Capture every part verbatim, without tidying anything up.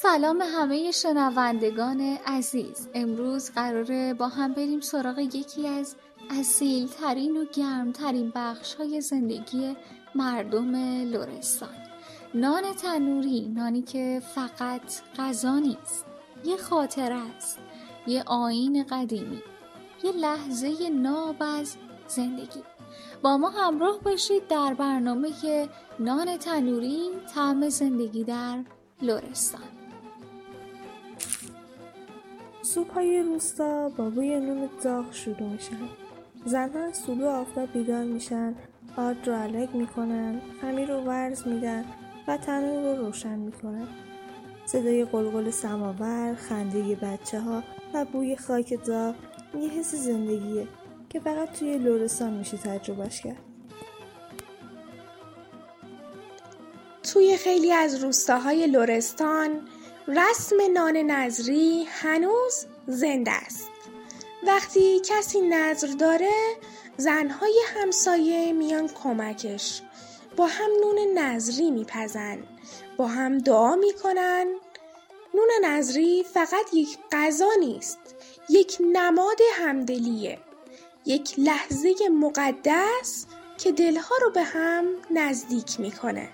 سلام همه شنوندگان عزیز. امروز قراره با هم بریم سراغ یکی از اصیل ترین و گرم ترین بخش های زندگی مردم لرستان. نان تنوری، نانی که فقط غذا نیست، یه خاطره است، یه آیین قدیمی، یه لحظه ناب از زندگی. با ما همراه باشید در برنامه نان تنوری، طعم زندگی در لرستان. صبح‌های روستا با بوی نون داغ شروع میشن. زنها از طلوع آفتاب بیدار میشن، آرد رو علک میکنن، خمیر رو ورز میدن و تنور رو روشن میکنن. صدای قلقل سماور، خنده بچه ها و بوی خاک داغ یه حس زندگیه که فقط توی لرستان میشه تجربهش کرد. توی خیلی از روستاهای لرستان رسم نان نذری هنوز زنده است. وقتی کسی نذر داره، زنهای همسایه میان کمکش. با هم نون نذری میپزن، با هم دعا میکنن. نون نذری فقط یک غذا نیست، یک نماد همدلیه، یک لحظه مقدس که دلها رو به هم نزدیک میکنه.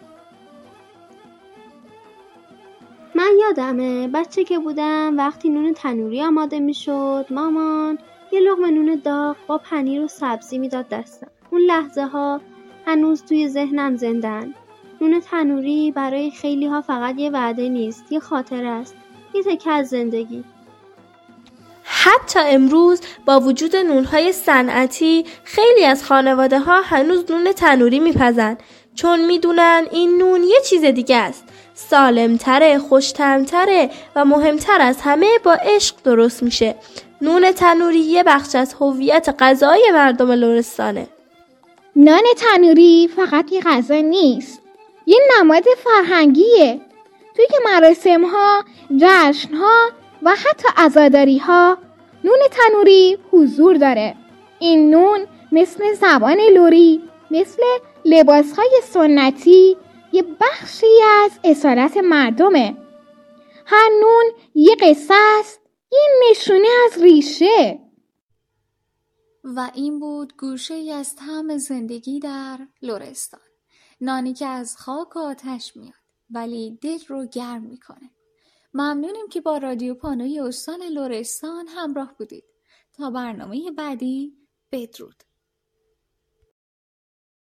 من یادمه بچه که بودم وقتی نون تنوری آماده میشد، مامان یه لقمه نون داغ با پنیر و سبزی میداد دستم. اون لحظه ها هنوز توی ذهنم زندن. نون تنوری برای خیلی ها فقط یه وعده نیست، یه خاطره است، یه تکه از زندگی. حتی امروز با وجود نونهای صنعتی خیلی از خانواده ها هنوز نون تنوری میپزن، چون میدونن این نون یه چیز دیگه است، سالمتره، خوش‌طعم‌تره و مهمتر از همه با عشق درست میشه. نون تنوری یه بخش از هویت غذایی مردم لرستانه. نان تنوری فقط یه غذا نیست، یه نماد فرهنگیه. توی که مراسم‌ها، جشن‌ها و حتی عزاداری‌ها نون تنوری حضور داره. این نون مثل زبان لری، مثل لباس‌های سنتی، یه بخشی از اصالت مردمه. هر نون یه قصه است، یه نشونه از ریشه. و این بود گوشه ای از طعم زندگی در لرستان. نانی که از خاک و آتش میاد ولی دل رو گرم میکنه. ممنونیم که با رادیو پانوی استان لرستان همراه بودید. تا برنامه بعدی، بدرود.